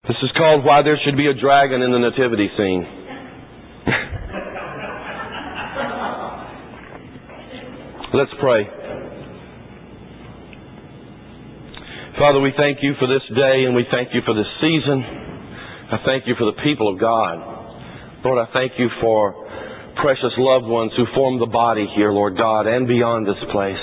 This is called Why There Should Be a Dragon in the Nativity Scene. Let's pray. Father, we thank you for this day and we thank you for this season. I thank you for the people of God. Lord, I thank you for precious loved ones who form the body here, Lord God, and beyond this place.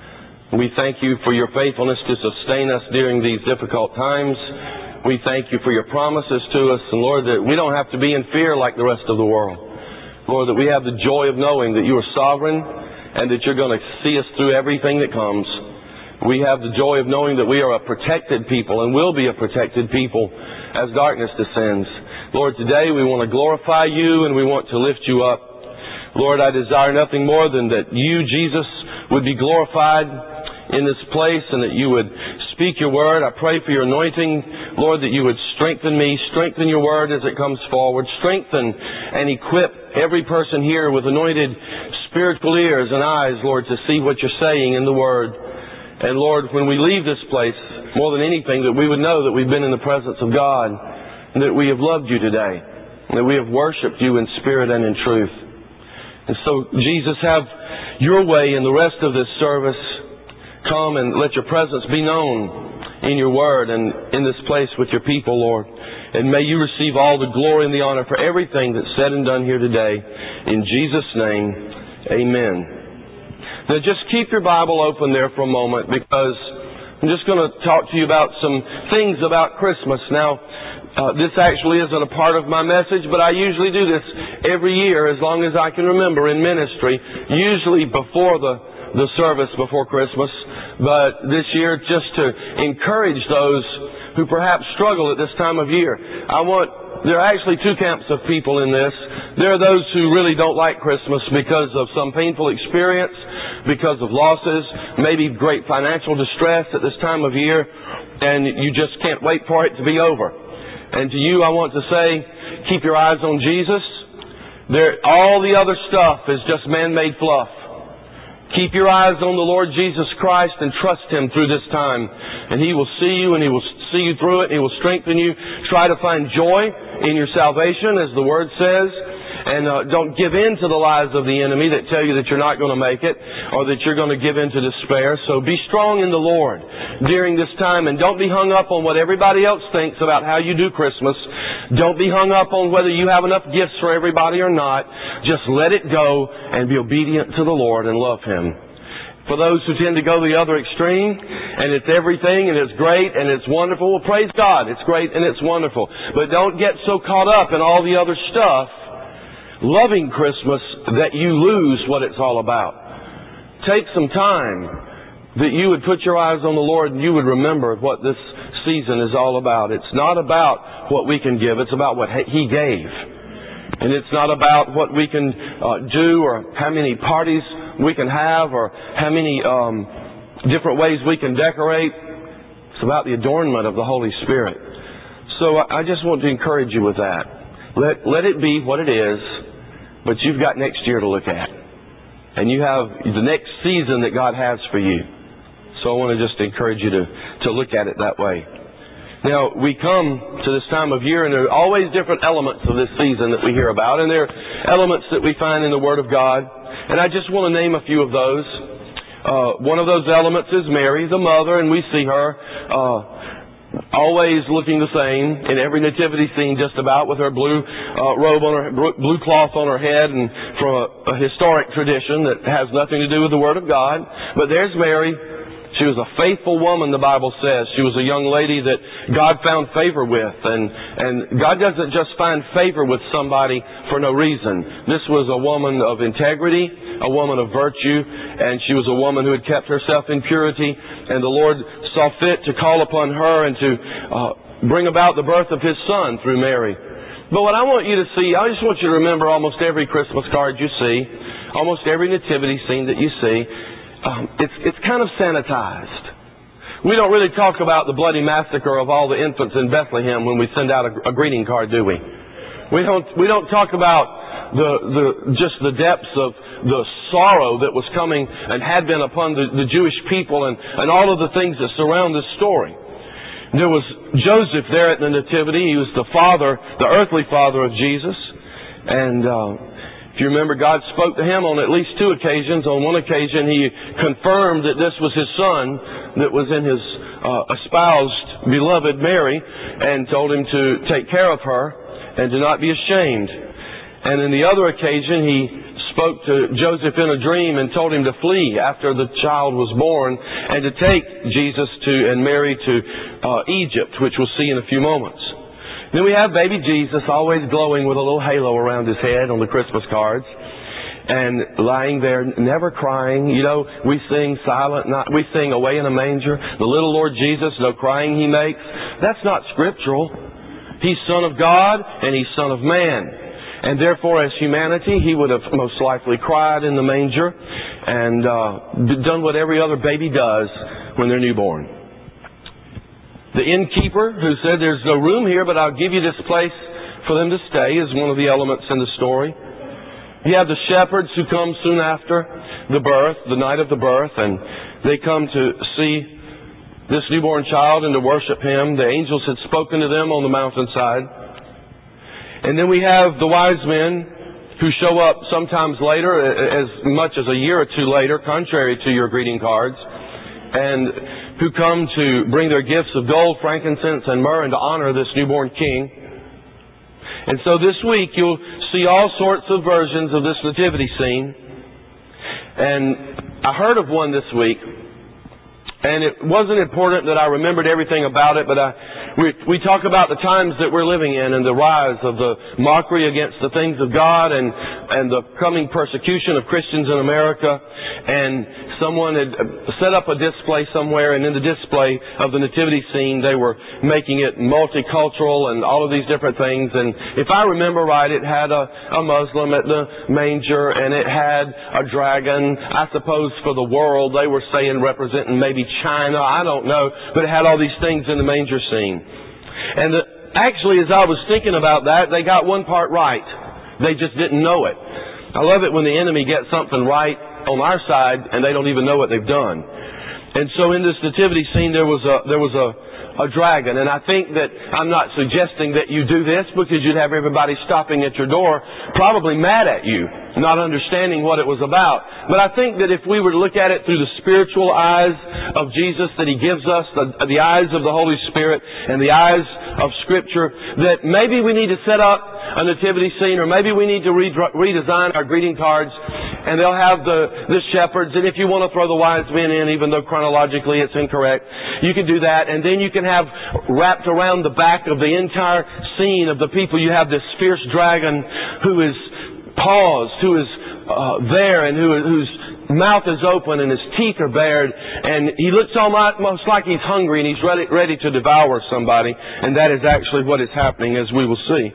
We thank you for your faithfulness to sustain us during these difficult times. We thank you for your promises to us, and Lord, that we don't have to be in fear like the rest of the world. Lord, that we have the joy of knowing that you are sovereign and that you're going to see us through everything that comes. We have the joy of knowing that we are a protected people and will be a protected people as darkness descends. Lord, today we want to glorify you and we want to lift you up. Lord, I desire nothing more than that you, Jesus, would be glorified in this place and that you would speak your word. I pray for your anointing, Lord, that you would strengthen me, strengthen your word as it comes forward, strengthen and equip every person here with anointed spiritual ears and eyes, Lord, to see what you're saying in the word. And Lord, when we leave this place, more than anything, that we would know that we've been in the presence of God and that we have loved you today and that we have worshiped you in spirit and in truth. And so, Jesus, have your way in the rest of this service. Come and let your presence be known in your word and in this place with your people, Lord. And may you receive all the glory and the honor for everything that's said and done here today. In Jesus' name, amen. Now just keep your Bible open there for a moment, because I'm just going to talk to you about some things about Christmas. Now, this actually isn't a part of my message, but I usually do this every year as long as I can remember in ministry, usually before the service before Christmas. But this year, just to encourage those who perhaps struggle at this time of year. There are actually two camps of people in this. There are those who really don't like Christmas because of some painful experience, because of losses, maybe great financial distress at this time of year, and you just can't wait for it to be over. And to you, I want to say, keep your eyes on Jesus. All the other stuff is just man-made fluff. Keep your eyes on the Lord Jesus Christ and trust Him through this time. And He will see you and He will see you through it. And He will strengthen you. Try to find joy in your salvation, as the Word says. And don't give in to the lies of the enemy that tell you that you're not going to make it or that you're going to give in to despair. So be strong in the Lord during this time, and don't be hung up on what everybody else thinks about how you do Christmas. Don't be hung up on whether you have enough gifts for everybody or not. Just let it go and be obedient to the Lord and love Him. For those who tend to go the other extreme, and it's everything, and it's great, and it's wonderful, well, praise God, it's great and it's wonderful. But don't get so caught up in all the other stuff, loving Christmas, that you lose what it's all about. Take some time that you would put your eyes on the Lord and you would remember what this season is all about. It's not about what we can give, it's about what He gave. And it's not about what we can do or how many parties we can have or how many different ways we can decorate. It's about the adornment of the Holy Spirit. So I just want to encourage you with that. Let it be what it is, but you've got next year to look at. And you have the next season that God has for you. So I want to just encourage you to look at it that way. Now, we come to this time of year, and there are always different elements of this season that we hear about, and there are elements that we find in the Word of God. And I just want to name a few of those. One of those elements is Mary, the mother, and we see her always looking the same in every nativity scene just about, with her blue robe on her, blue cloth on her head, and from a historic tradition that has nothing to do with the Word of God. But there's Mary. She was a faithful woman, the Bible says. She was a young lady that God found favor with. And God doesn't just find favor with somebody for no reason. This was a woman of integrity, a woman of virtue, and she was a woman who had kept herself in purity. And the Lord saw fit to call upon her and to bring about the birth of His Son through Mary. But what I want you to see, I just want you to remember almost every Christmas card you see, almost every nativity scene that you see, it's kind of sanitized. We don't really talk about the bloody massacre of all the infants in Bethlehem when we send out a greeting card, do we? We don't talk about just the depths of the sorrow that was coming and had been upon the Jewish people and all of the things that surround this story. There was Joseph there at the Nativity. He was the father, the earthly father of Jesus. And if you remember, God spoke to him on at least 2 occasions. On one occasion, he confirmed that this was his son that was in his espoused, beloved Mary, and told him to take care of her and to not be ashamed. And in the other occasion, he spoke to Joseph in a dream and told him to flee after the child was born and to take Jesus and Mary to Egypt, which we'll see in a few moments. Then we have baby Jesus, always glowing with a little halo around his head on the Christmas cards, and lying there, never crying. You know, we sing Silent Night, we sing Away in a Manger, the little Lord Jesus, no crying he makes. That's not scriptural. He's Son of God and he's Son of Man. And therefore, as humanity, he would have most likely cried in the manger and done what every other baby does when they're newborn. The innkeeper who said, "There's no room here, but I'll give you this place for them to stay," is one of the elements in the story. You have the shepherds who come soon after the birth, the night of the birth, and they come to see this newborn child and to worship him. The angels had spoken to them on the mountainside. And then we have the wise men who show up sometimes later, as much as a year or 2 later, contrary to your greeting cards, and who come to bring their gifts of gold, frankincense, and myrrh, and to honor this newborn king. And so this week you'll see all sorts of versions of this nativity scene. And I heard of one this week, and it wasn't important that I remembered everything about it, but we talk about the times that we're living in and the rise of the mockery against the things of God and the coming persecution of Christians in America. And someone had set up a display somewhere, and in the display of the nativity scene, they were making it multicultural and all of these different things. And if I remember right, it had a Muslim at the manger, and it had a dragon, I suppose for the world, they were saying representing maybe China, I don't know, but it had all these things in the manger scene. And actually, as I was thinking about that, they got one part right. They just didn't know it. I love it when the enemy gets something right on our side and they don't even know what they've done. And so in this nativity scene, there was a dragon. And I think that I'm not suggesting that you do this because you'd have everybody stopping at your door probably mad at you, not understanding what it was about. But I think that if we were to look at it through the spiritual eyes of Jesus that he gives us, the eyes of the Holy Spirit and the eyes of Scripture, that maybe we need to set up a nativity scene, or maybe we need to redesign our greeting cards, and they'll have the shepherds. And if you want to throw the wise men in, even though chronologically it's incorrect, you can do that. And then you can have wrapped around the back of the entire scene of the people, you have this fierce dragon who is paused, who is there, and whose mouth is open and his teeth are bared, and he looks almost like he's hungry and he's ready to devour somebody. And that is actually what is happening, as we will see.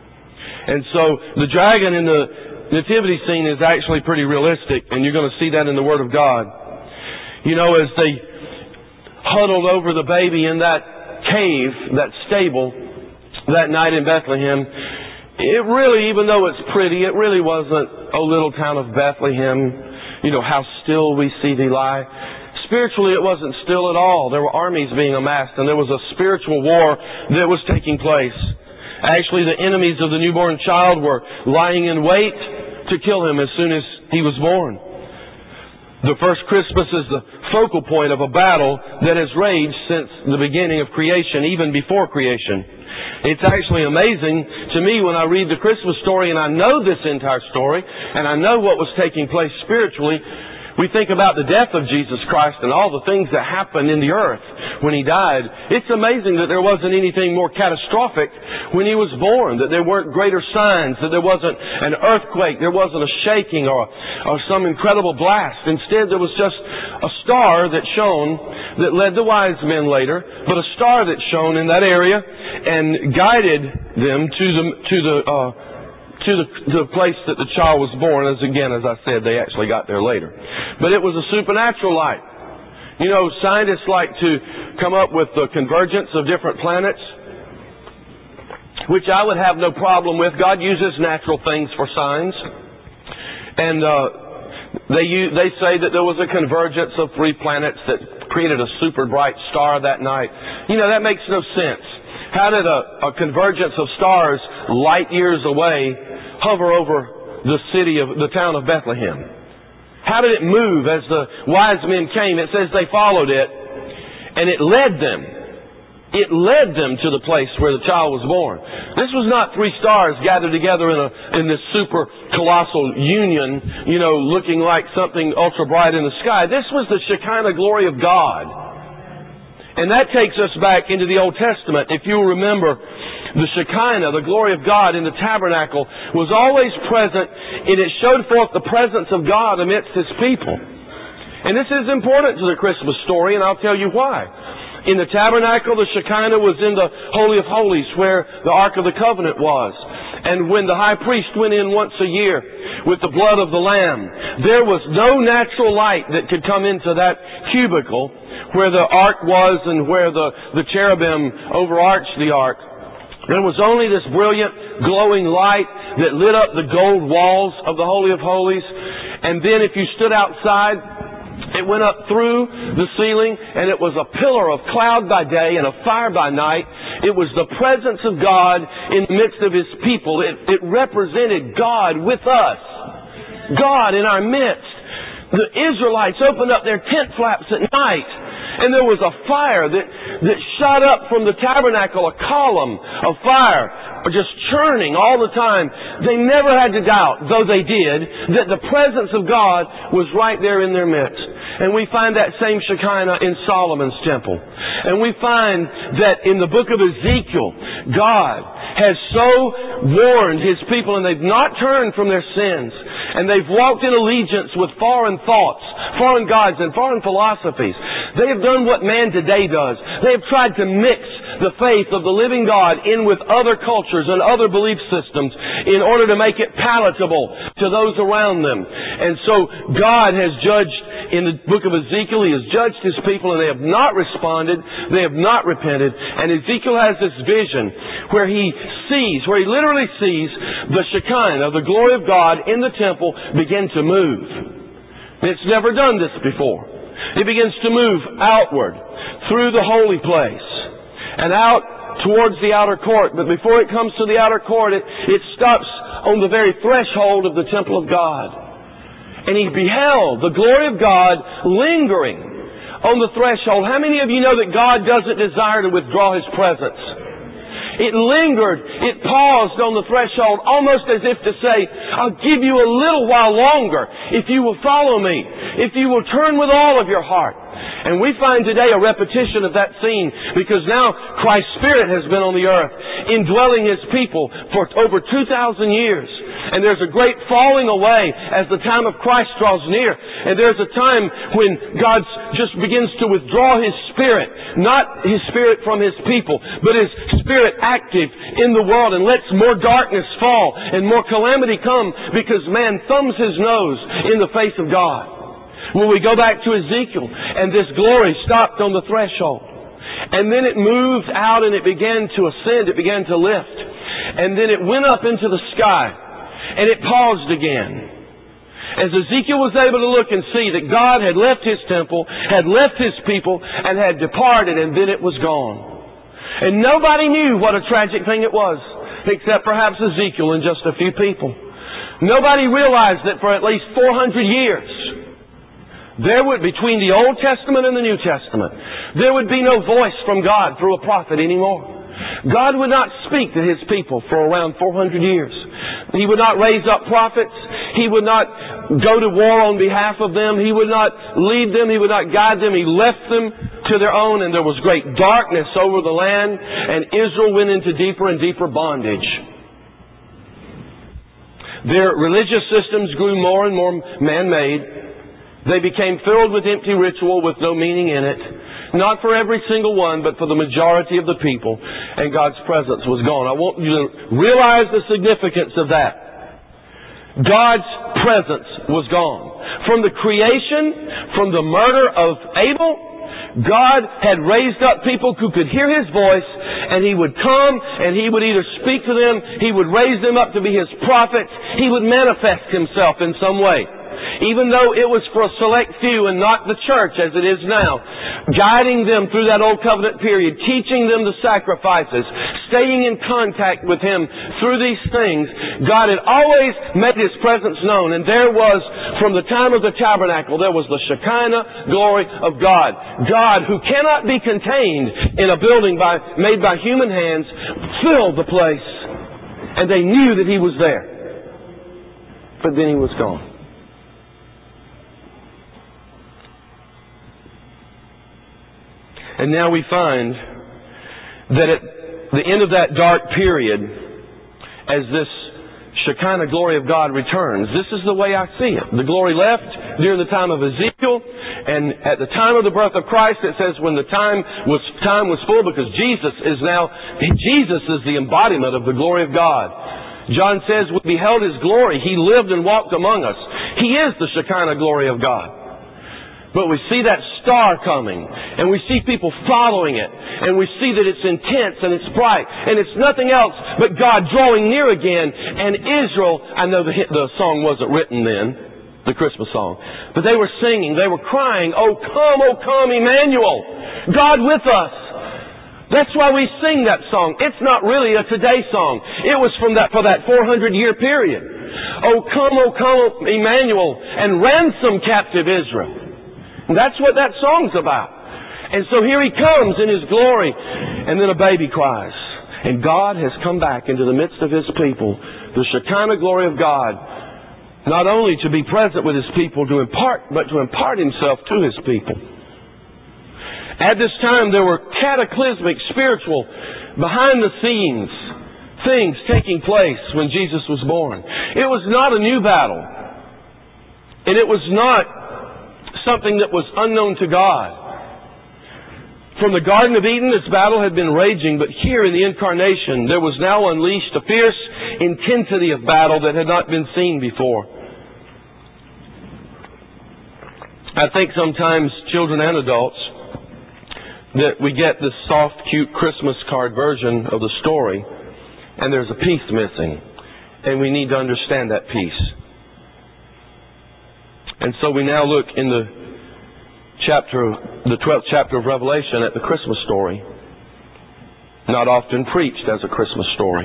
And so the dragon in the nativity scene is actually pretty realistic, and you're going to see that in the Word of God. You know, as they huddled over the baby in that cave, that stable, that night in Bethlehem, it really, even though it's pretty, it really wasn't, "O little town of Bethlehem, you know, how still we see thee lie." Spiritually, it wasn't still at all. There were armies being amassed, and there was a spiritual war that was taking place. Actually, the enemies of the newborn child were lying in wait to kill him as soon as he was born. The first Christmas is the focal point of a battle that has raged since the beginning of creation, even before creation. It's actually amazing to me when I read the Christmas story and I know this entire story and I know what was taking place spiritually. We think about the death of Jesus Christ and all the things that happened in the earth when he died. It's amazing that there wasn't anything more catastrophic when he was born, that there weren't greater signs, that there wasn't an earthquake, there wasn't a shaking or some incredible blast. Instead, there was just a star that shone that led the wise men later, but a star that shone in that area and guided them to the place that the child was born. As I said, they actually got there later. But it was a supernatural light. You know, scientists like to come up with the convergence of different planets, which I would have no problem with. God uses natural things for signs. And they say that there was a convergence of 3 planets that created a super bright star that night. You know, that makes no sense. How did a convergence of stars light years away hover over the town of Bethlehem? How did it move as the wise men came? It says they followed it, and it led them. It led them to the place where the child was born. This was not three stars gathered together in this super colossal union, you know, looking like something ultra bright in the sky. This was the Shekinah glory of God. And that takes us back into the Old Testament. If you remember, the Shekinah, the glory of God in the tabernacle, was always present, and it showed forth the presence of God amidst His people. And this is important to the Christmas story, and I'll tell you why. In the tabernacle, the Shekinah was in the Holy of Holies, where the Ark of the Covenant was. And when the high priest went in once a year with the blood of the Lamb, there was no natural light that could come into that cubicle where the Ark was and where the cherubim overarched the Ark. There was only this brilliant, glowing light that lit up the gold walls of the Holy of Holies. And then if you stood outside, it went up through the ceiling, and it was a pillar of cloud by day and a fire by night. It was the presence of God in the midst of His people. It represented God with us, God in our midst. The Israelites opened up their tent flaps at night, and there was a fire that shot up from the tabernacle, a column of fire, just churning all the time. They never had to doubt, though they did, that the presence of God was right there in their midst. And we find that same Shekinah in Solomon's temple. And we find that in the book of Ezekiel, God has so warned His people, and they've not turned from their sins, and they've walked in allegiance with foreign thoughts, foreign gods, and foreign philosophies. They have done what man today does. They have tried to mix the faith of the living God in with other cultures and other belief systems in order to make it palatable to those around them. And so God has judged in the book of Ezekiel. He has judged His people, and they have not responded. They have not repented. And Ezekiel has this vision where he literally sees the Shekinah, the glory of God in the temple, begin to move. It's never done this before. It begins to move outward through the holy place and out towards the outer court. But before it comes to the outer court, it stops on the very threshold of the temple of God. And he beheld the glory of God lingering on the threshold. How many of you know that God doesn't desire to withdraw His presence? It lingered, it paused on the threshold, almost as if to say, I'll give you a little while longer if you will follow me, if you will turn with all of your heart. And we find today a repetition of that scene, because now Christ's Spirit has been on the earth, indwelling His people for over 2,000 years. And there's a great falling away as the time of Christ draws near. And there's a time when God just begins to withdraw His Spirit. Not His Spirit from His people, but His Spirit active in the world, and lets more darkness fall and more calamity come because man thumbs his nose in the face of God. When we go back to Ezekiel, and this glory stopped on the threshold. And then it moved out and it began to ascend, it began to lift. And then it went up into the sky. And it paused again. As Ezekiel was able to look and see that God had left His temple, had left His people, and had departed, and then it was gone. And nobody knew what a tragic thing it was, except perhaps Ezekiel and just a few people. Nobody realized that for at least 400 years, between the Old Testament and the New Testament, there would be no voice from God through a prophet anymore. God would not speak to His people for around 400 years. He would not raise up prophets. He would not go to war on behalf of them. He would not lead them. He would not guide them. He left them to their own, and there was great darkness over the land, and Israel went into deeper and deeper bondage. Their religious systems grew more and more man-made. They became filled with empty ritual with no meaning in it. Not for every single one, but for the majority of the people. And God's presence was gone. I want you to realize the significance of that. God's presence was gone. From the creation, from the murder of Abel, God had raised up people who could hear His voice, and He would come and He would either speak to them, He would raise them up to be His prophets, He would manifest Himself in some way. even though it was for a select few and not the church as it is now, guiding them through that old covenant period, teaching them the sacrifices, staying in contact with Him through these things, God had always made His presence known. And there was, from the time of the tabernacle, there was the Shekinah glory of God. God, who cannot be contained in a building made by human hands, filled the place. And they knew that He was there. But then He was gone. And now we find that at the end of that dark period, as this Shekinah glory of God returns, this is the way I see it. The glory left during the time of Ezekiel, and at the time of the birth of Christ, it says when the time was full, because Jesus is the embodiment of the glory of God. John says, we beheld His glory. He lived and walked among us. He is the Shekinah glory of God. But we see that star coming, and we see people following it, and we see that it's intense and it's bright, and it's nothing else but God drawing near again. And Israel, I know the song wasn't written then, the Christmas song, but they were singing, they were crying, oh come, Emmanuel, God with us. That's why we sing that song. It's not really a today song. It was for that 400-year period. Oh come, Emmanuel, and ransom captive Israel. And that's what that song's about. And so here He comes in His glory, and then a baby cries. And God has come back into the midst of His people, the Shekinah glory of God, not only to be present with His people, but to impart Himself to His people. At this time, there were cataclysmic, spiritual, behind-the-scenes things taking place when Jesus was born. It was not a new battle. And it was not something that was unknown to God. From the Garden of Eden, this battle had been raging, but here in the Incarnation, there was now unleashed a fierce intensity of battle that had not been seen before. I think sometimes, children and adults, that we get this soft, cute Christmas card version of the story, and there's a piece missing, and we need to understand that piece. And so we now look in the 12th chapter of Revelation at the Christmas story, not often preached as a Christmas story.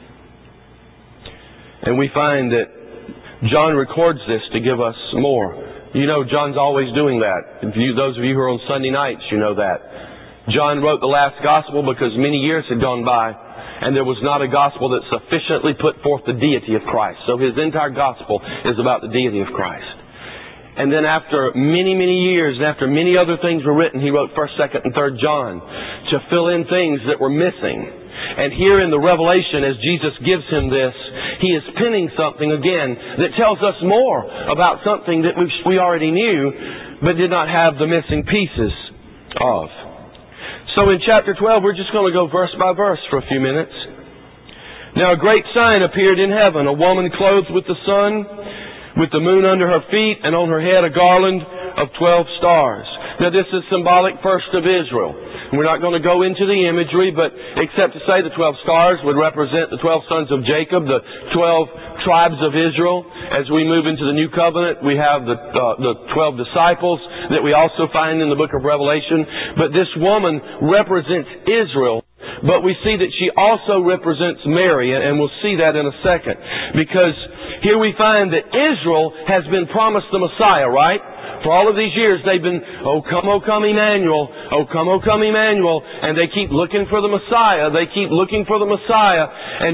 And we find that John records this to give us more. You know, John's always doing that. Those of you who are on Sunday nights, you know that. John wrote the last gospel because many years had gone by, and there was not a gospel that sufficiently put forth the deity of Christ. So his entire gospel is about the deity of Christ. And then after many, many years, and after many other things were written, he wrote 1st, 2nd, and 3rd John to fill in things that were missing. And here in the Revelation, as Jesus gives him this, he is penning something again that tells us more about something that we already knew, but did not have the missing pieces of. So in chapter 12, we're just going to go verse by verse for a few minutes. Now a great sign appeared in heaven, a woman clothed with the sun, with the moon under her feet, and on her head a garland of 12 stars. Now this is symbolic first of Israel. We're not going to go into the imagery, but except to say the 12 stars would represent the 12 sons of Jacob, the 12 tribes of Israel. As we move into the new covenant, we have the 12 disciples that we also find in the book of Revelation. But this woman represents Israel. But we see that she also represents Mary, and we'll see that in a second. Because here we find that Israel has been promised the Messiah, right? For all of these years they've been, oh come Emmanuel, oh come Emmanuel, and they keep looking for the Messiah, they keep looking for the Messiah, and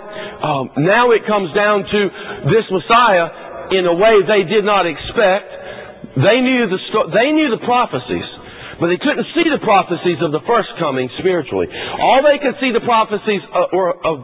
now it comes down to this Messiah in a way they did not expect. They knew the prophecies, but they couldn't see the prophecies of the first coming spiritually. All they could see the prophecies all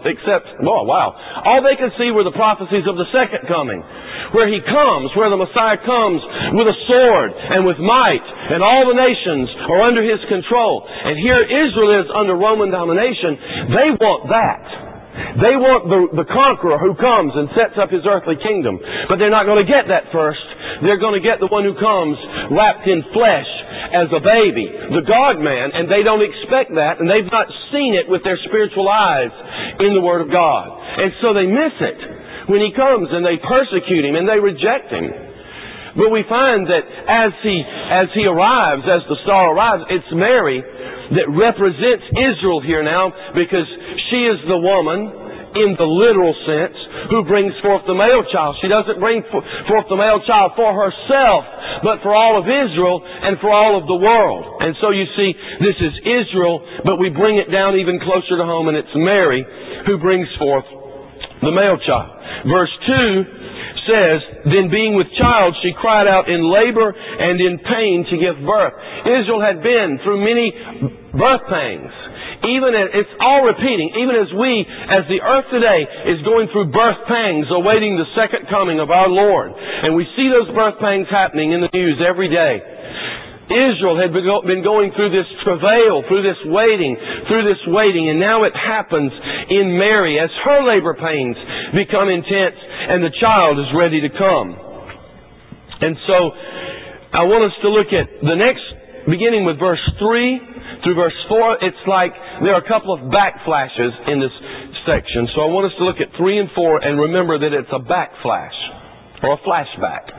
they could see were the prophecies of the second coming, where he comes, where the Messiah comes with a sword and with might, and all the nations are under his control. And here Israel is under Roman domination. They want that. They want the conqueror who comes and sets up his earthly kingdom. But they're not going to get that first. They're going to get the one who comes wrapped in flesh as a baby, the God-man, and they don't expect that, and they've not seen it with their spiritual eyes in the Word of God. And so they miss it when he comes, and they persecute him, and they reject him. But we find that as he arrives, as the star arrives, it's Mary that represents Israel here now, because she is the woman, in the literal sense, who brings forth the male child. She doesn't bring forth the male child for herself, but for all of Israel and for all of the world. And so you see, this is Israel, but we bring it down even closer to home, and it's Mary who brings forth the male child. Verse 2 says, then being with child, she cried out in labor and in pain to give birth. Israel had been through many birth pangs. It's all repeating, even as the earth today is going through birth pangs, awaiting the second coming of our Lord. And we see those birth pangs happening in the news every day. Israel had been going through this travail, through this waiting, and now it happens in Mary as her labor pains become intense and the child is ready to come. And so I want us to look at the next, beginning with verse 3 through verse 4. It's like there are a couple of backflashes in this section. So I want us to look at 3 and 4 and remember that it's a backflash or a flashback.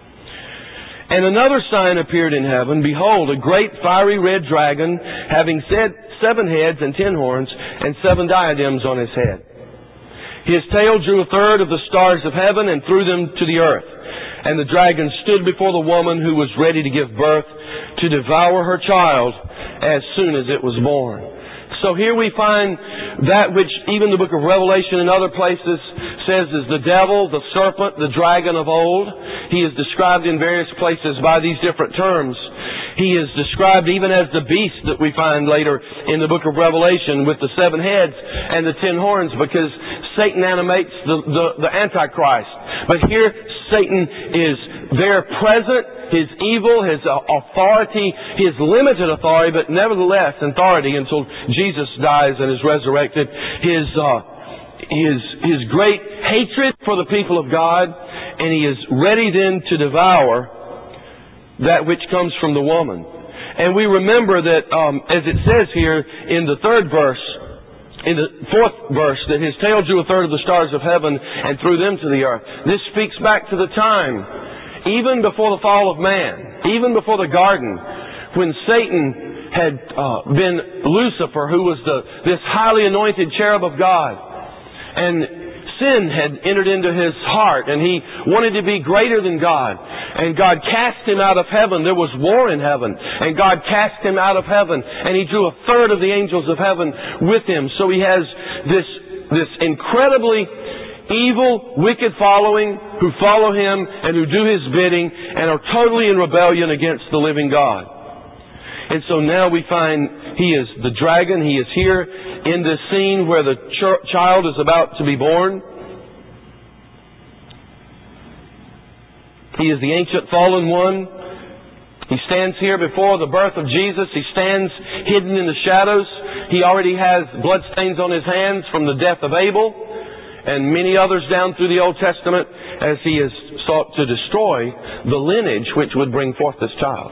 And another sign appeared in heaven. Behold, a great fiery red dragon, having 7 heads and 10 horns, and 7 diadems on his head. His tail drew a third of the stars of heaven and threw them to the earth. And the dragon stood before the woman who was ready to give birth, to devour her child as soon as it was born. So here we find that which even the book of Revelation and other places says is the devil, the serpent, the dragon of old. He is described in various places by these different terms. He is described even as the beast that we find later in the book of Revelation with the 7 heads and the 10 horns, because Satan animates the Antichrist. But here Satan is there present. His evil, his authority, his limited authority, but nevertheless authority until Jesus dies and is resurrected. His great hatred for the people of God, and he is ready then to devour that which comes from the woman. And we remember that, as it says here in the 3rd verse, in the 4th verse, that his tail drew a third of the stars of heaven and threw them to the earth. This speaks back to the time, even before the fall of man, even before the garden, when Satan had been Lucifer, who was this highly anointed cherub of God. And sin had entered into his heart, and he wanted to be greater than God. And God cast him out of heaven. There was war in heaven. And God cast him out of heaven, and he drew a third of the angels of heaven with him. So he has this incredibly evil, wicked following who follow him and who do his bidding and are totally in rebellion against the living God. And so now we find he is the dragon. He is here in this scene where the child is about to be born. He is the ancient fallen one. He stands here before the birth of Jesus. He stands hidden in the shadows. He already has bloodstains on his hands from the death of Abel and many others down through the Old Testament, as he has sought to destroy the lineage which would bring forth this child.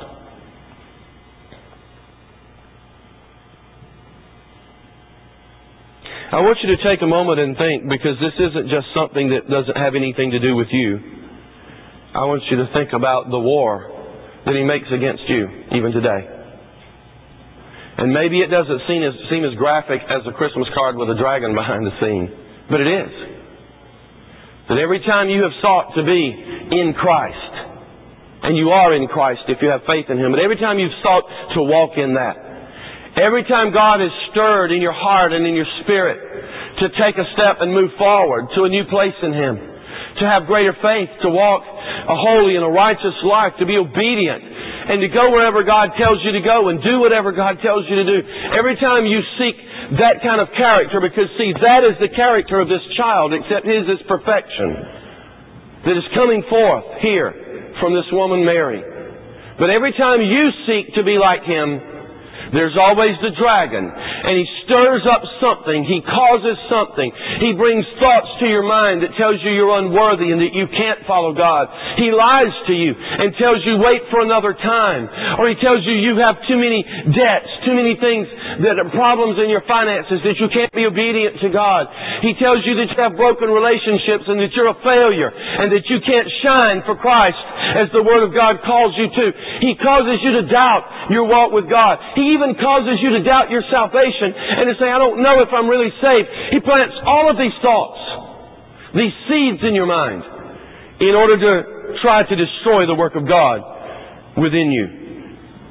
I want you to take a moment and think, because this isn't just something that doesn't have anything to do with you. I want you to think about the war that he makes against you, even today. And maybe it doesn't seem as graphic as a Christmas card with a dragon behind the scene. But it is. That every time you have sought to be in Christ, and you are in Christ if you have faith in him, but every time you've sought to walk in that, every time God has stirred in your heart and in your spirit to take a step and move forward to a new place in him, to have greater faith, to walk a holy and a righteous life, to be obedient, and to go wherever God tells you to go and do whatever God tells you to do. Every time you seek that kind of character, because see, that is the character of this child, except his is perfection, that is coming forth here from this woman Mary. But every time you seek to be like him, There's always the dragon, and he stirs up something. He causes something. He brings thoughts to your mind that tells you you're unworthy and that you can't follow God. He lies to you and tells you wait for another time. Or he tells you you have too many debts, too many things that are problems in your finances, that you can't be obedient to God. He tells you that you have broken relationships and that you're a failure and that you can't shine for Christ as the Word of God calls you to. He causes you to doubt your walk with God. He even causes you to doubt your salvation and to say, I don't know if I'm really saved. He plants all of these thoughts, these seeds in your mind, in order to try to destroy the work of God within you.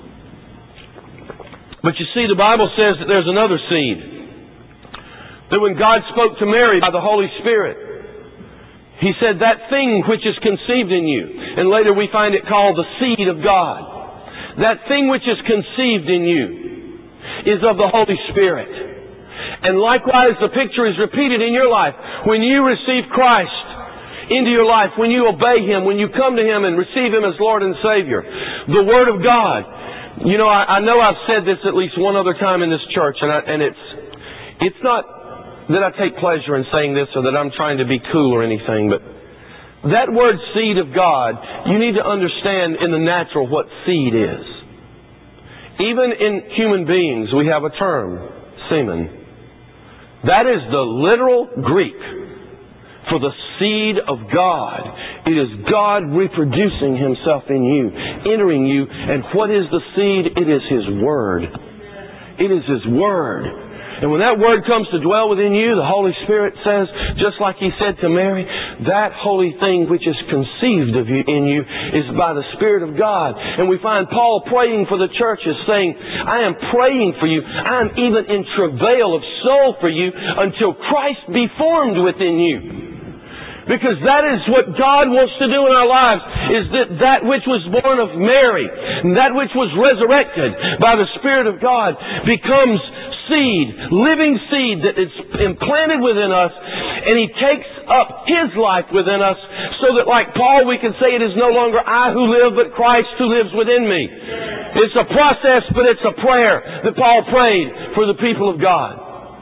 But you see, the Bible says that there's another seed. That when God spoke to Mary by the Holy Spirit, He said, that thing which is conceived in you, and later we find it called the seed of God. That thing which is conceived in you is of the Holy Spirit. And likewise, the picture is repeated in your life. When you receive Christ into your life, when you obey Him, when you come to Him and receive Him as Lord and Savior, the Word of God. You know, I know I've said this at least one other time in this church, and it's not that I take pleasure in saying this or that I'm trying to be cool or anything, but that word seed of God, you need to understand in the natural what seed is. Even in human beings, we have a term, semen. That is the literal Greek for the seed of God. It is God reproducing Himself in you, entering you. And what is the seed? It is His Word. It is His Word. And when that Word comes to dwell within you, the Holy Spirit says, just like He said to Mary, that holy thing which is conceived of you in you is by the Spirit of God. And we find Paul praying for the churches, saying, I am praying for you. I am even in travail of soul for you until Christ be formed within you. Because that is what God wants to do in our lives, is that which was born of Mary, and that which was resurrected by the Spirit of God, becomes seed, living seed that is implanted within us, and He takes up His life within us, so that like Paul we can say it is no longer I who live, but Christ who lives within me. It's a process, but it's a prayer that Paul prayed for the people of God.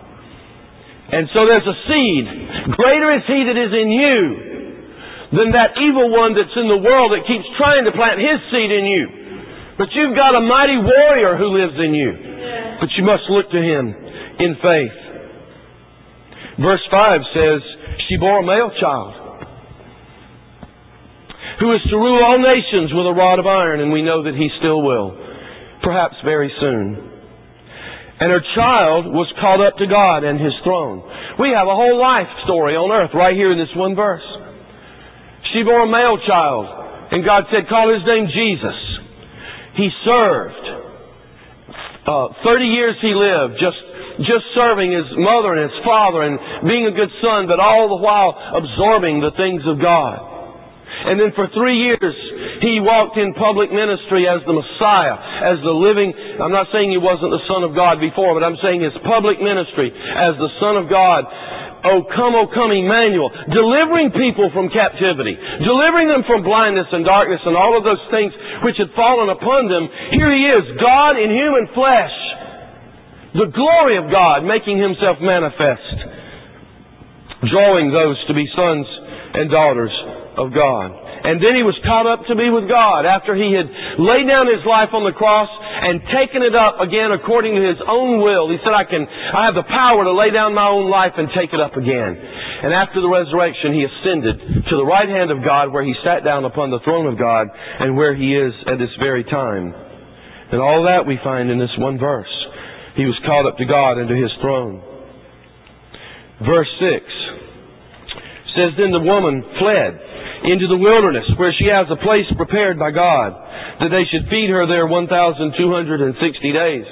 And so there's a seed. Greater is He that is in you than that evil one that's in the world that keeps trying to plant his seed in you. But you've got a mighty warrior who lives in you. But you must look to Him in faith. Verse 5 says, she bore a male child who is to rule all nations with a rod of iron, and we know that He still will, perhaps very soon. And her child was caught up to God and His throne. We have a whole life story on earth right here in this one verse. She bore a male child, and God said, call his name Jesus. He served. 30 years he lived, just serving his mother and his father and being a good son, but all the while absorbing the things of God. And then for 3 years, he walked in public ministry as the Messiah, as the living, I'm not saying he wasn't the Son of God before, but I'm saying his public ministry as the Son of God. O come, Emmanuel, delivering people from captivity, delivering them from blindness and darkness and all of those things which had fallen upon them. Here He is, God in human flesh, the glory of God making Himself manifest, drawing those to be sons and daughters of God. And then He was caught up to be with God after He had laid down His life on the cross and taken it up again according to His own will. He said, I have the power to lay down my own life and take it up again. And after the resurrection, He ascended to the right hand of God, where He sat down upon the throne of God, and where He is at this very time. And all that we find in this one verse. He was caught up to God and to His throne. Verse 6 says, then the woman fled into the wilderness, where she has a place prepared by God, that they should feed her there 1,260 days.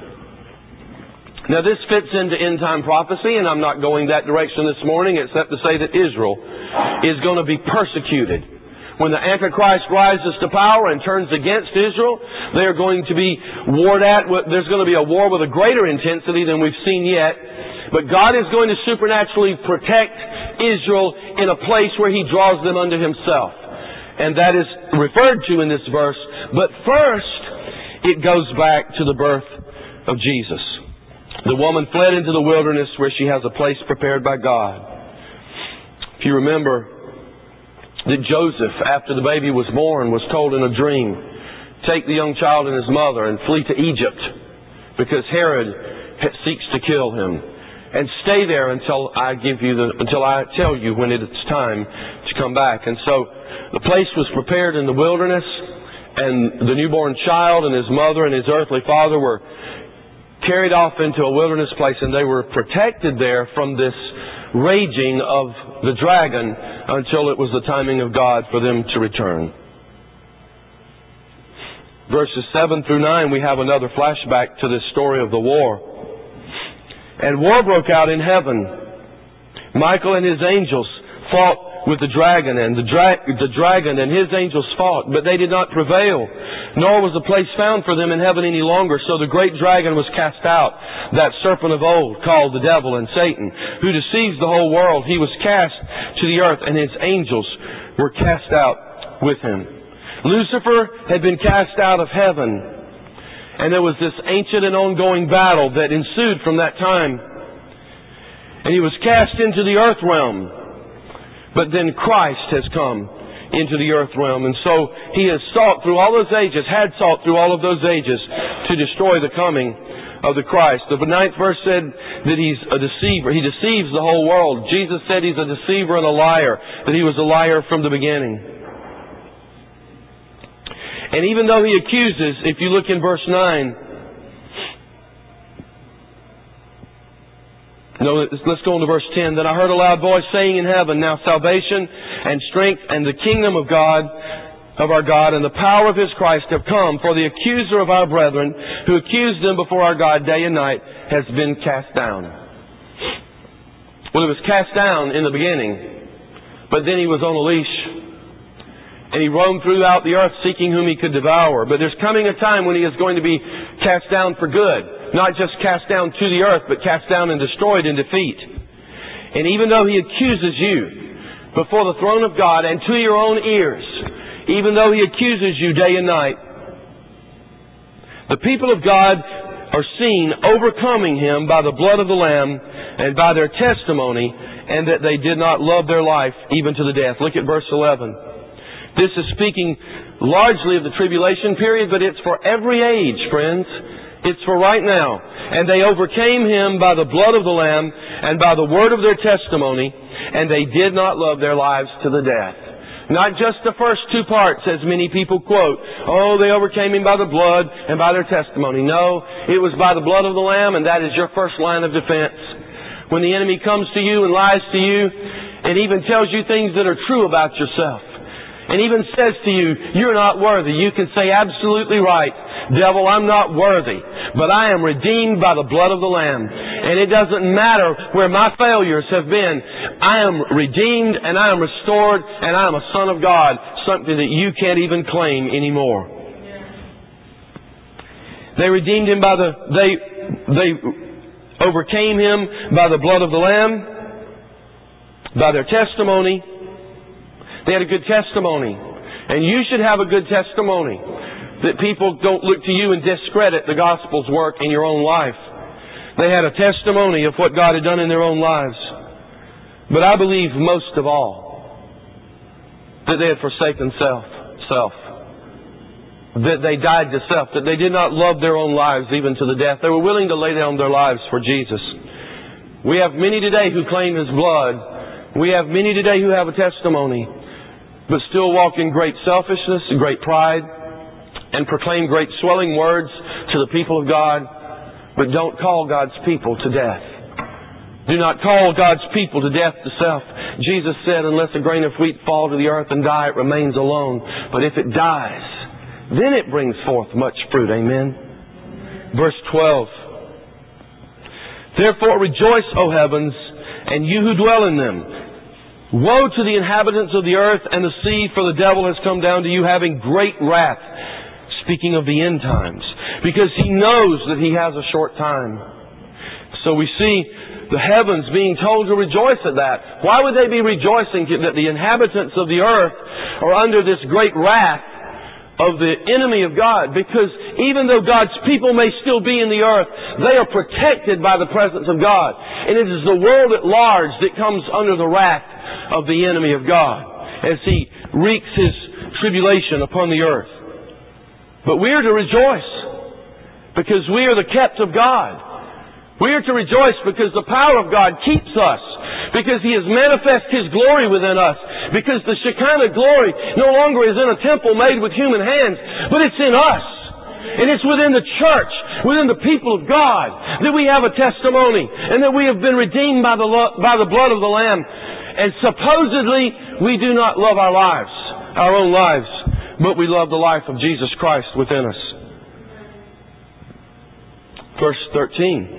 Now this fits into end-time prophecy, and I'm not going that direction this morning, except to say that Israel is going to be persecuted. When the Antichrist rises to power and turns against Israel, they are going to be warred at. There's going to be a war with a greater intensity than we've seen yet. But God is going to supernaturally protect Israel in a place where He draws them unto Himself. And that is referred to in this verse. But first, it goes back to the birth of Jesus. The woman fled into the wilderness where she has a place prepared by God. If you remember that Joseph, after the baby was born, was told in a dream, take the young child and his mother and flee to Egypt because Herod seeks to kill him. And stay there until I tell you when it's time to come back. And so the place was prepared in the wilderness, and the newborn child and his mother and his earthly father were carried off into a wilderness place, and they were protected there from this raging of the dragon until it was the timing of God for them to return. Verses 7 through 9, we have another flashback to this story of the war. And war broke out in heaven. Michael and his angels fought with the dragon, and the dragon and his angels fought, but they did not prevail, nor was a place found for them in heaven any longer. So the great dragon was cast out, that serpent of old, called the devil and Satan, who deceives the whole world. He was cast to the earth, and his angels were cast out with him. Lucifer had been cast out of heaven, and there was this ancient and ongoing battle that ensued from that time. And he was cast into the earth realm. But then Christ has come into the earth realm. And so he has sought through all those ages, had sought through all of those ages to destroy the coming of the Christ. The 9th verse said that he's a deceiver. He deceives the whole world. Jesus said he's a deceiver and a liar, that he was a liar from the beginning. And even though he accuses, if you look in verse 9, no, let's go on to verse 10. Then I heard a loud voice saying in heaven, now salvation and strength and the kingdom of God, of our God, and the power of his Christ have come. For the accuser of our brethren, who accused them before our God day and night, has been cast down. Well, it was cast down in the beginning, but then he was on a leash. And he roamed throughout the earth seeking whom he could devour. But there's coming a time when he is going to be cast down for good. Not just cast down to the earth, but cast down and destroyed in defeat. And even though he accuses you before the throne of God and to your own ears, even though he accuses you day and night, the people of God are seen overcoming him by the blood of the Lamb and by their testimony, and that they did not love their life even to the death. Look at verse 11. This is speaking largely of the tribulation period, but it's for every age, friends. It's for right now. And they overcame him by the blood of the Lamb and by the word of their testimony, and they did not love their lives to the death. Not just the first two parts, as many people quote. Oh, they overcame him by the blood and by their testimony. No, it was by the blood of the Lamb, and that is your first line of defense. When the enemy comes to you and lies to you, and even tells you things that are true about yourself, and even says to you, you're not worthy, you can say, absolutely right, devil, I'm not worthy, but I am redeemed by the blood of the Lamb. And it doesn't matter where my failures have been. I am redeemed and I am restored and I am a son of God, something that you can't even claim anymore. They redeemed him by they overcame him by the blood of the Lamb, by their testimony. They had a good testimony. And you should have a good testimony, that people don't look to you and discredit the gospel's work in your own life. They had a testimony of what God had done in their own lives. But I believe most of all that they had forsaken self. That they died to self. That they did not love their own lives even to the death. They were willing to lay down their lives for Jesus. We have many today who claim his blood. We have many today who have a testimony, but still walk in great selfishness and great pride and proclaim great swelling words to the people of God, but don't call God's people to death. Do not call God's people to death to self. Jesus said, unless a grain of wheat fall to the earth and die, it remains alone. But if it dies, then it brings forth much fruit. Amen. Verse 12. Therefore rejoice, O heavens, and you who dwell in them. Woe to the inhabitants of the earth and the sea, for the devil has come down to you having great wrath, speaking of the end times, because he knows that he has a short time. So we see the heavens being told to rejoice at that. Why would they be rejoicing that the inhabitants of the earth are under this great wrath of the enemy of God, because even though God's people may still be in the earth, they are protected by the presence of God. And it is the world at large that comes under the wrath of the enemy of God as he wreaks his tribulation upon the earth. But we are to rejoice because we are the kept of God. We are to rejoice because the power of God keeps us, because He has manifested His glory within us, because the Shekinah glory no longer is in a temple made with human hands, but it's in us. And it's within the church, within the people of God, that we have a testimony, and that we have been redeemed by the blood of the Lamb. And supposedly, we do not love our lives, our own lives, but we love the life of Jesus Christ within us. Verse 13.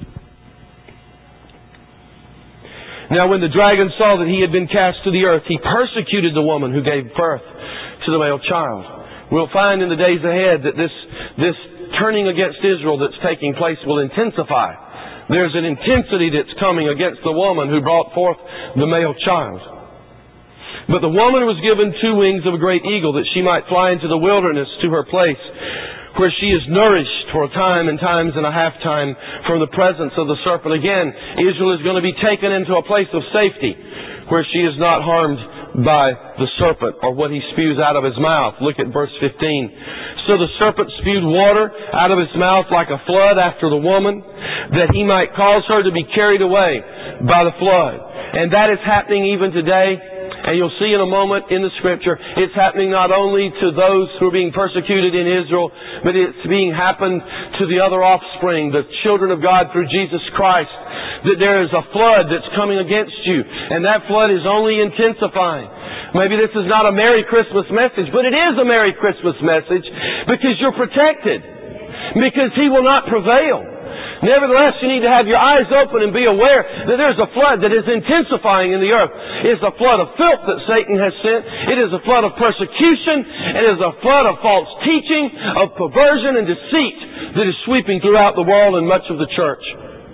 Now when the dragon saw that he had been cast to the earth, he persecuted the woman who gave birth to the male child. We'll find in the days ahead that this turning against Israel that's taking place will intensify. There's an intensity that's coming against the woman who brought forth the male child. But the woman was given 2 wings of a great eagle, that she might fly into the wilderness to her place, where she is nourished for a time and times and a half time from the presence of the serpent. Again, Israel is going to be taken into a place of safety where she is not harmed by the serpent or what he spews out of his mouth. Look at verse 15. So the serpent spewed water out of his mouth like a flood after the woman, that he might cause her to be carried away by the flood. And that is happening even today. And you'll see in a moment in the Scripture, it's happening not only to those who are being persecuted in Israel, but it's being happened to the other offspring, the children of God through Jesus Christ, that there is a flood that's coming against you, and that flood is only intensifying. Maybe this is not a Merry Christmas message, but it is a Merry Christmas message because you're protected, because He will not prevail. Nevertheless, you need to have your eyes open and be aware that there's a flood that is intensifying in the earth. It is a flood of filth that Satan has sent. It is a flood of persecution. It is a flood of false teaching, of perversion and deceit that is sweeping throughout the world and much of the church.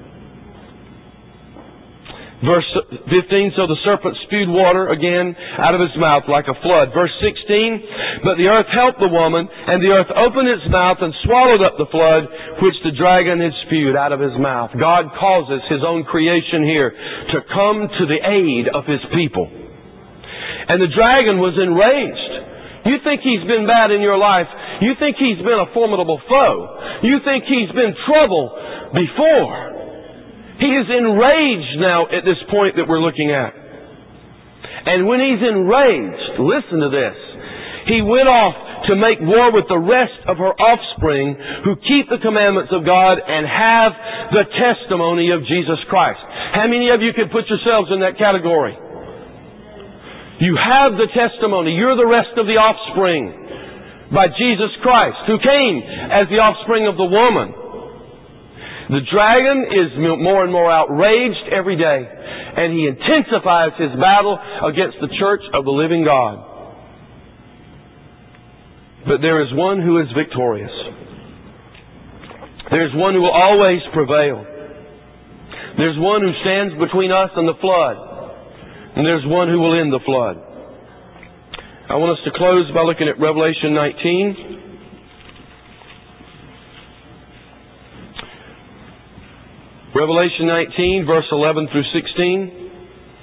Verse 15, so the serpent spewed water again out of his mouth like a flood. Verse 16, but the earth helped the woman, and the earth opened its mouth and swallowed up the flood which the dragon had spewed out of his mouth. God causes His own creation here to come to the aid of His people. And the dragon was enraged. You think he's been bad in your life. You think he's been a formidable foe. You think he's been trouble before. He is enraged now at this point that we're looking at. And when he's enraged, listen to this, he went off to make war with the rest of her offspring who keep the commandments of God and have the testimony of Jesus Christ. How many of you could put yourselves in that category? You have the testimony. You're the rest of the offspring by Jesus Christ, who came as the offspring of the woman. The dragon is more and more outraged every day, and he intensifies his battle against the church of the living God. But there is one who is victorious. There's one who will always prevail. There's one who stands between us and the flood, and there's one who will end the flood. I want us to close by looking at Revelation 19. Revelation 19, verse 11 through 16.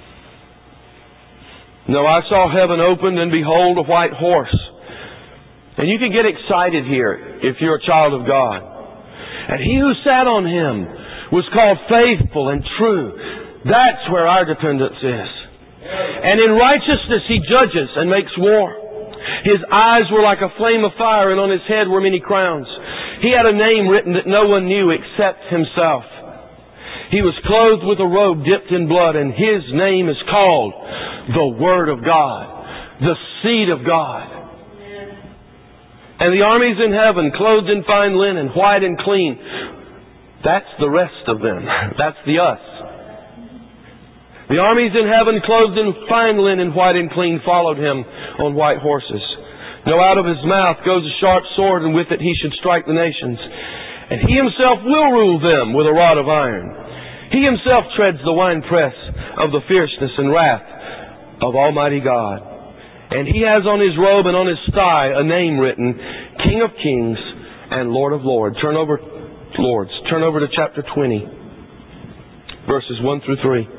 No, I saw heaven opened, and behold, a white horse. And you can get excited here if you're a child of God. And he who sat on him was called Faithful and True. That's where our dependence is. And in righteousness he judges and makes war. His eyes were like a flame of fire, and on his head were many crowns. He had a name written that no one knew except himself. He was clothed with a robe dipped in blood, and his name is called the Word of God, the Seed of God. And the armies in heaven, clothed in fine linen, white and clean. That's the rest of them. That's the us. The armies in heaven, clothed in fine linen, white and clean, followed him on white horses. Now out of his mouth goes a sharp sword, and with it he should strike the nations. And he himself will rule them with a rod of iron. He himself treads the winepress of the fierceness and wrath of Almighty God. And he has on his robe and on his thigh a name written, King of Kings and Lord of Lords. Turn over to chapter 20, verses 1 through 3.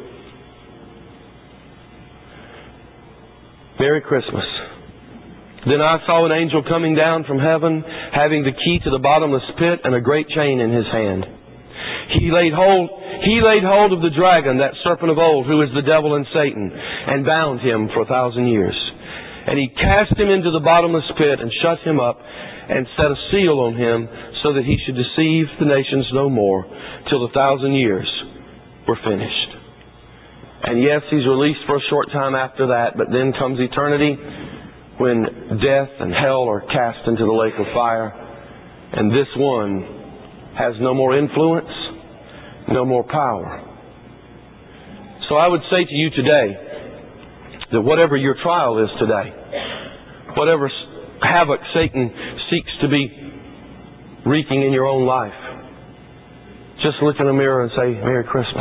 Merry Christmas. Then I saw an angel coming down from heaven, having the key to the bottomless pit and a great chain in his hand. He laid hold of the dragon, that serpent of old, who is the devil and Satan, and bound him for 1,000 years. And he cast him into the bottomless pit and shut him up and set a seal on him, so that he should deceive the nations no more till the 1,000 years were finished. And yes, he's released for a short time after that, but then comes eternity, when death and hell are cast into the lake of fire, and this one has no more influence, no more power. So I would say to you today that whatever your trial is today, whatever havoc Satan seeks to be wreaking in your own life, just look in the mirror and say, Merry Christmas.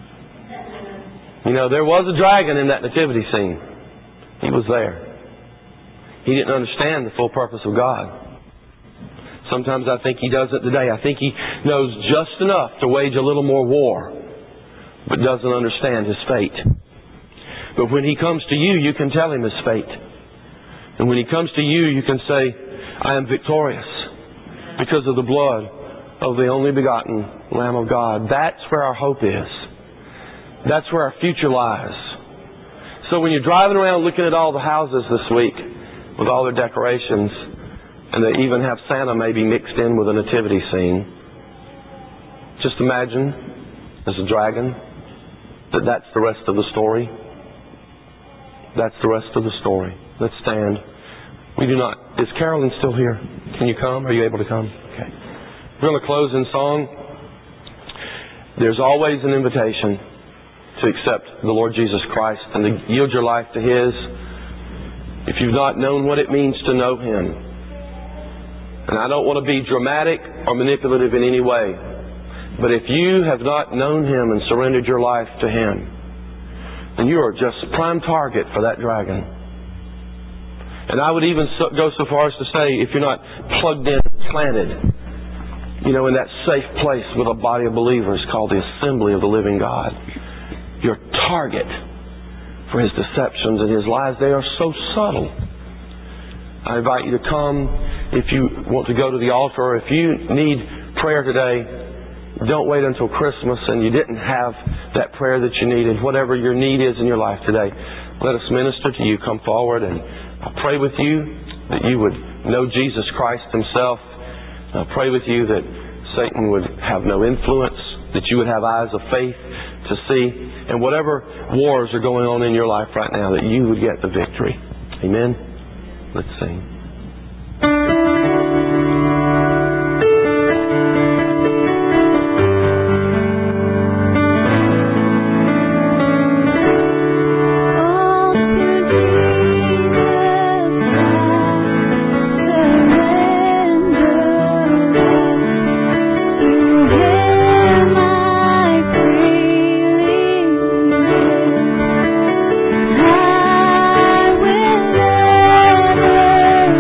You know, there was a dragon in that nativity scene. He was there. He didn't understand the full purpose of God. Sometimes I think he does it today. I think he knows just enough to wage a little more war, but doesn't understand his fate. But when he comes to you, you can tell him his fate. And when he comes to you, you can say, I am victorious because of the blood of the only begotten Lamb of God. That's where our hope is. That's where our future lies. So when you're driving around looking at all the houses this week with all their decorations, and they even have Santa maybe mixed in with a nativity scene, just imagine, as a dragon, that's the rest of the story. That's the rest of the story. Let's stand. Is Carolyn still here? Can you come? Are you able to come? Okay. We're going to close in song. There's always an invitation to accept the Lord Jesus Christ and to yield your life to His. If you've not known what it means to know Him, and I don't want to be dramatic or manipulative in any way, but if you have not known Him and surrendered your life to Him, then you are just prime target for that dragon. And I would even go so far as to say, if you're not plugged in, planted, in that safe place with a body of believers called the Assembly of the Living God, you're target for his deceptions and his lies. They are so subtle. I invite you to come. If you want to go to the altar, or if you need prayer today, don't wait until Christmas and you didn't have that prayer that you needed. Whatever your need is in your life today, let us minister to you. Come forward, and I'll pray with you that you would know Jesus Christ Himself. I'll pray with you that Satan would have no influence, that you would have eyes of faith to see, and whatever wars are going on in your life right now, that you would get the victory. Amen? Let's sing. I will never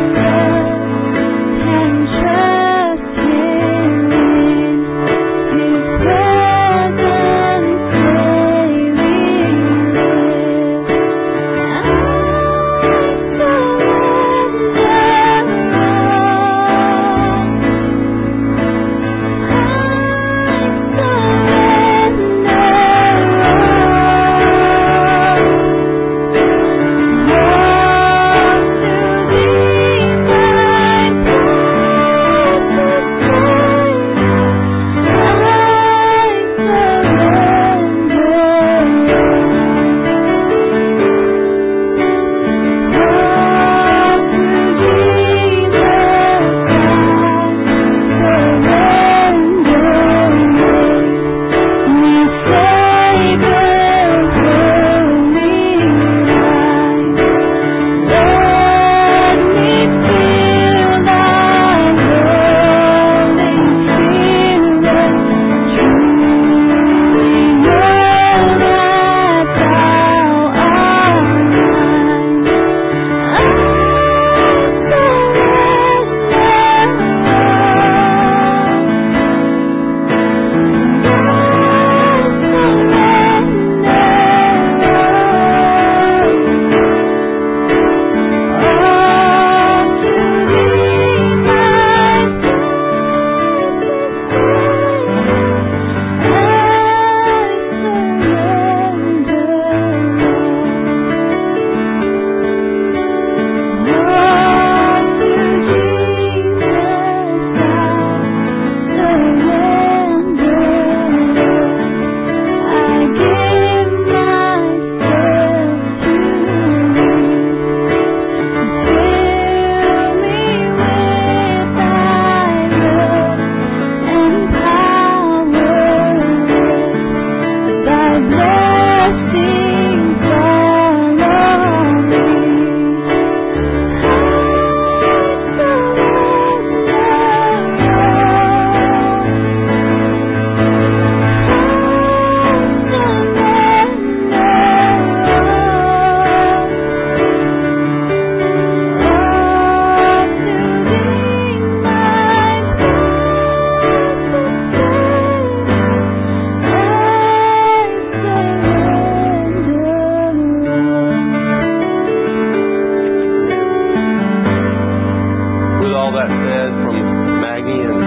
said from Maggie and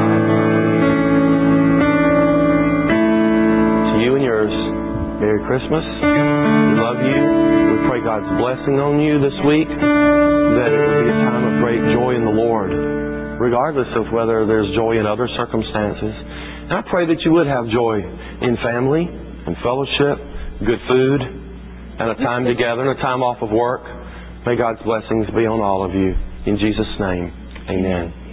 to you and yours, Merry Christmas. We love you. We pray God's blessing on you this week, that it would be a time of great joy in the Lord, regardless of whether there's joy in other circumstances. And I pray that you would have joy in family and fellowship, good food, and a time together and a time off of work. May God's blessings be on all of you. In Jesus' name, amen.